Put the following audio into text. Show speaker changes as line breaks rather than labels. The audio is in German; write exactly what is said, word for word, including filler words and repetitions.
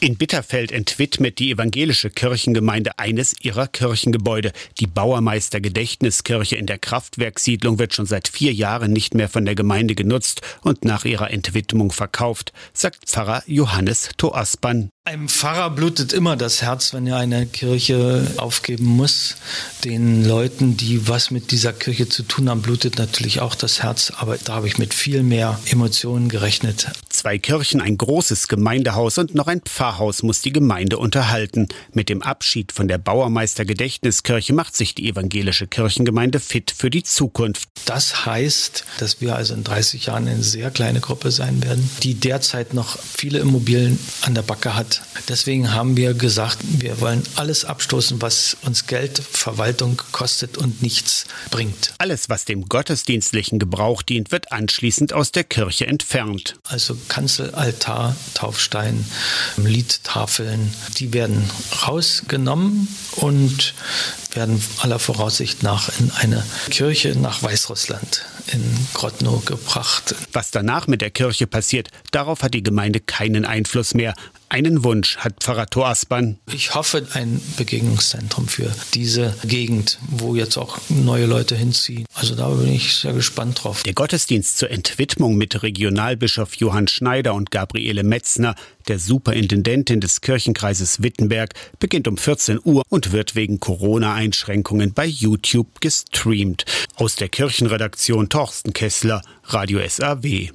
In Bitterfeld entwidmet die evangelische Kirchengemeinde eines ihrer Kirchengebäude. Die Bauermeister-Gedächtniskirche in der Kraftwerkssiedlung wird schon seit vier Jahren nicht mehr von der Gemeinde genutzt und nach ihrer Entwidmung verkauft, sagt Pfarrer Johannes Toaspan.
Einem Pfarrer blutet immer das Herz, wenn er eine Kirche aufgeben muss. Den Leuten, die was mit dieser Kirche zu tun haben, blutet natürlich auch das Herz. Aber da habe ich mit viel mehr Emotionen gerechnet.
Zwei Kirchen, ein großes Gemeindehaus und noch ein Pfarrhaus muss die Gemeinde unterhalten. Mit dem Abschied von der Bauermeister-Gedächtniskirche macht sich die evangelische Kirchengemeinde fit für die Zukunft.
Das heißt, dass wir also in dreißig Jahren eine sehr kleine Gruppe sein werden, die derzeit noch viele Immobilien an der Backe hat. Deswegen haben wir gesagt, wir wollen alles abstoßen, was uns Geld, Verwaltung kostet und nichts bringt.
Alles, was dem gottesdienstlichen Gebrauch dient, wird anschließend aus der Kirche entfernt.
Also Kanzel, Altar, Taufstein, Liedtafeln, die werden rausgenommen und werden aller Voraussicht nach in eine Kirche nach Weißrussland in Grodno gebracht.
Was danach mit der Kirche passiert, darauf hat die Gemeinde keinen Einfluss mehr. Einen Wunsch hat Pfarrer Toaspan.
Ich hoffe, ein Begegnungszentrum für diese Gegend, wo jetzt auch neue Leute hinziehen. Also da bin ich sehr gespannt drauf.
Der Gottesdienst zur Entwidmung mit Regionalbischof Johann Schneider und Gabriele Metzner, der Superintendentin des Kirchenkreises Wittenberg, beginnt um vierzehn Uhr und wird wegen Corona-Einschränkungen bei YouTube gestreamt. Aus der Kirchenredaktion Torsten Kessler, Radio S A W.